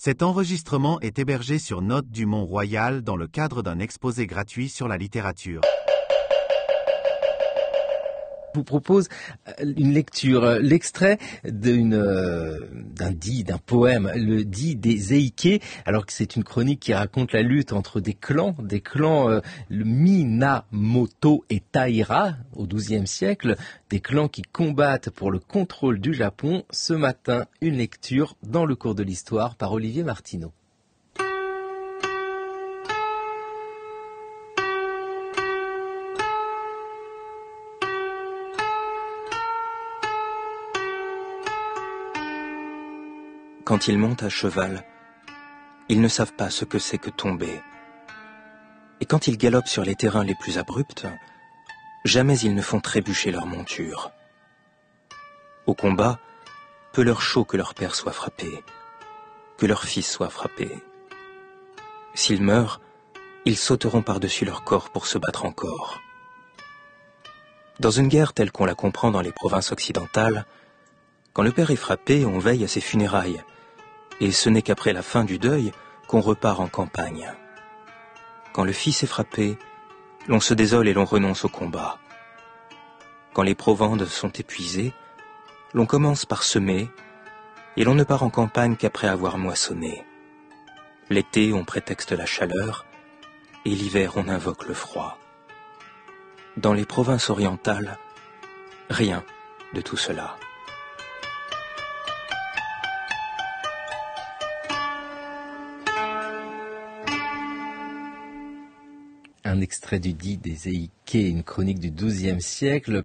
Cet enregistrement est hébergé sur Notes du Mont-Royal dans le cadre d'un exposé gratuit sur la littérature. Je vous propose une lecture, l'extrait d'un poème, le dit des Éiké, alors que c'est une chronique qui raconte la lutte entre des clans, le Minamoto et Taira au XIIe siècle, des clans qui combattent pour le contrôle du Japon. Ce matin, une lecture dans le cours de l'histoire par Olivier Martineau. Quand ils montent à cheval, ils ne savent pas ce que c'est que tomber. Et quand ils galopent sur les terrains les plus abrupts, jamais ils ne font trébucher leur monture. Au combat, peu leur chaud que leur père soit frappé, que leur fils soit frappé. S'ils meurent, ils sauteront par-dessus leur corps pour se battre encore. Dans une guerre telle qu'on la comprend dans les provinces occidentales, quand le père est frappé, on veille à ses funérailles, et ce n'est qu'après la fin du deuil qu'on repart en campagne. Quand le fils est frappé, l'on se désole et l'on renonce au combat. Quand les provendes sont épuisées, l'on commence par semer, et l'on ne part en campagne qu'après avoir moissonné. L'été, on prétexte la chaleur, et l'hiver, on invoque le froid. Dans les provinces orientales, rien de tout cela. Un extrait du dit des Éiké, une chronique du XIIe siècle.